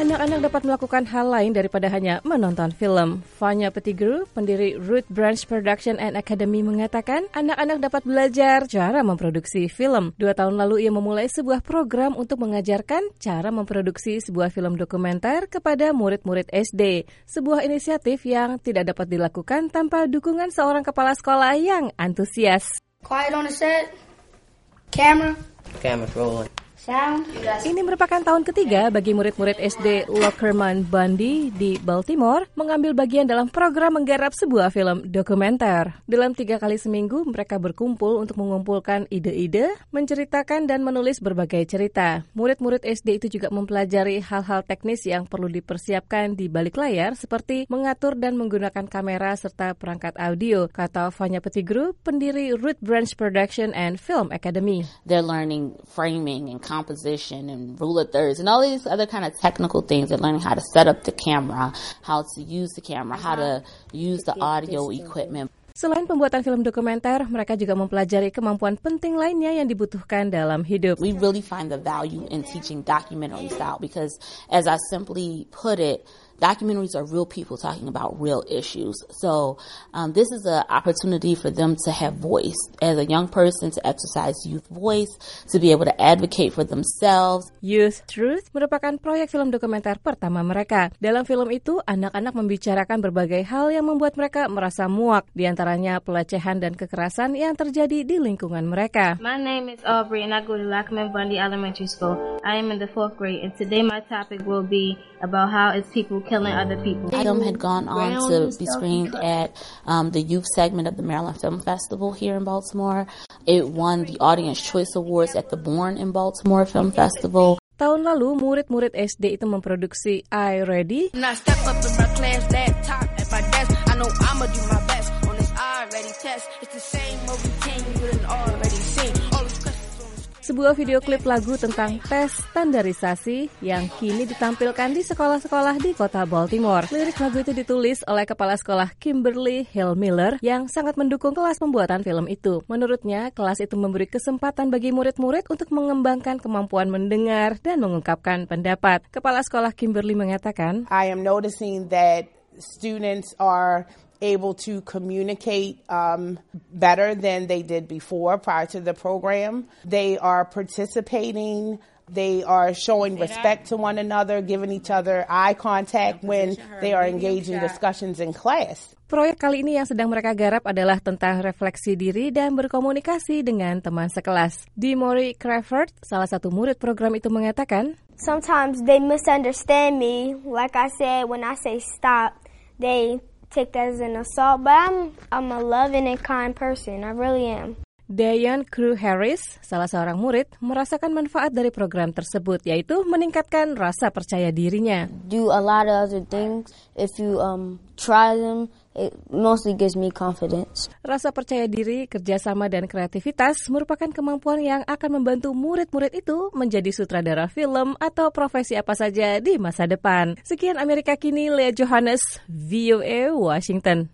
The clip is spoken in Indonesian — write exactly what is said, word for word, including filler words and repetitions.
Anak-anak dapat melakukan hal lain daripada hanya menonton film. Vanya Pettigrew, pendiri Root Branch Production and Academy mengatakan, anak-anak dapat belajar cara memproduksi film. Dua tahun lalu ia memulai sebuah program untuk mengajarkan cara memproduksi sebuah film dokumenter kepada murid-murid S D. Sebuah inisiatif yang tidak dapat dilakukan tanpa dukungan seorang kepala sekolah yang antusias. Quiet on the set. Camera. Camera rolling. Sound. Ini merupakan tahun ketiga bagi murid-murid S D Lockerman Bundy di Baltimore mengambil bagian dalam program menggarap sebuah film dokumenter. Dalam tiga kali seminggu, mereka berkumpul untuk mengumpulkan ide-ide, menceritakan dan menulis berbagai cerita. Murid-murid S D itu juga mempelajari hal-hal teknis yang perlu dipersiapkan di balik layar, seperti mengatur dan menggunakan kamera serta perangkat audio, kata Vanya Pettigrew, pendiri Root Branch Production and Film Academy. They're learning framing and composition and rule of thirds and all these other kind of technical things. They're learning how to set up the camera, how to use the camera, how to use the audio equipment. Selain pembuatan film dokumenter, mereka juga mempelajari kemampuan penting lainnya yang dibutuhkan dalam hidup. We really find the value in teaching documentary style because, as I simply put it, documentaries are real people talking about real issues. So um, this is an opportunity for them to have voice. As a young person, to exercise youth voice, to be able to advocate for themselves. Youth Truth merupakan proyek film dokumenter pertama mereka. Dalam film itu, anak-anak membicarakan berbagai hal yang membuat mereka merasa muak, di antaranya pelecehan dan kekerasan yang terjadi di lingkungan mereka. My name is Aubrey and I go to Lockerman Bundy Elementary School. I am in the fourth grade and today my topic will be about how it's people killing other people. The film had gone on to be screened at um, the youth segment of the Maryland Film Festival here in Baltimore. It won the Audience Choice Awards at the Born in Baltimore Film Festival. Tahun lalu, murid-murid S D itu memproduksi I Ready, sebuah video klip lagu tentang tes standarisasi yang kini ditampilkan di sekolah-sekolah di kota Baltimore. Lirik lagu itu ditulis oleh kepala sekolah Kimberly Hill Miller yang sangat mendukung kelas pembuatan film itu. Menurutnya, kelas itu memberi kesempatan bagi murid-murid untuk mengembangkan kemampuan mendengar dan mengungkapkan pendapat. Kepala sekolah Kimberly mengatakan, I am noticing that students are able to communicate um, better than they did before, prior to the program. They are participating. They are showing respect to one another, giving each other eye contact when they are engaged in discussions in class. Proyek kali ini yang sedang mereka garap adalah tentang refleksi diri dan berkomunikasi dengan teman sekelas. Demory Crawford, salah satu murid program itu mengatakan, sometimes they misunderstand me. Like I said, when I say stop, they take that as an assault, but I'm I'm a loving and kind person. I really am. Diane Crew Harris, salah seorang murid, merasakan manfaat dari program tersebut, yaitu meningkatkan rasa percaya dirinya. Do a lot of other things. If you um try them, it mostly gives me confidence. Rasa percaya diri, kerjasama, dan kreativitas merupakan kemampuan yang akan membantu murid-murid itu menjadi sutradara film atau profesi apa saja di masa depan. Sekian Amerika Kini, Leah Johannes, V O A, Washington.